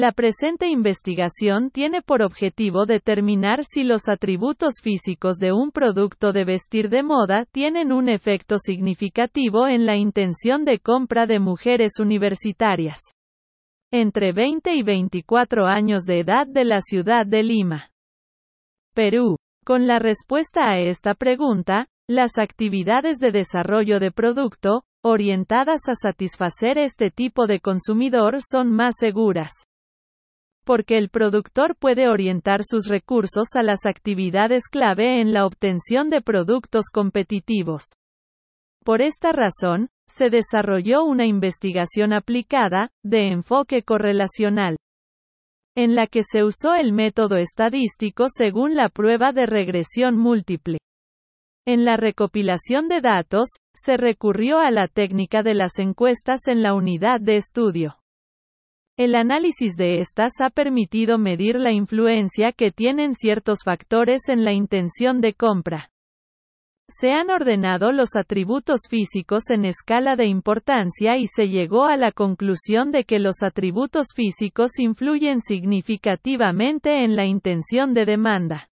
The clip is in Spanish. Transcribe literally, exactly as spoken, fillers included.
La presente investigación tiene por objetivo determinar si los atributos físicos de un producto de vestir de moda tienen un efecto significativo en la intención de compra de mujeres universitarias entre veinte y veinticuatro años de edad de la ciudad de Lima, Perú. Con la respuesta a esta pregunta, las actividades de desarrollo de producto, orientadas a satisfacer este tipo de consumidor son más seguras, porque el productor puede orientar sus recursos a las actividades clave en la obtención de productos competitivos. Por esta razón, se desarrolló una investigación aplicada, de enfoque correlacional, en la que se usó el método estadístico según la prueba de regresión múltiple. En la recopilación de datos, se recurrió a la técnica de las encuestas en la unidad de estudio. El análisis de estas ha permitido medir la influencia que tienen ciertos factores en la intención de compra. Se han ordenado los atributos físicos en escala de importancia y se llegó a la conclusión de que los atributos físicos influyen significativamente en la intención de demanda.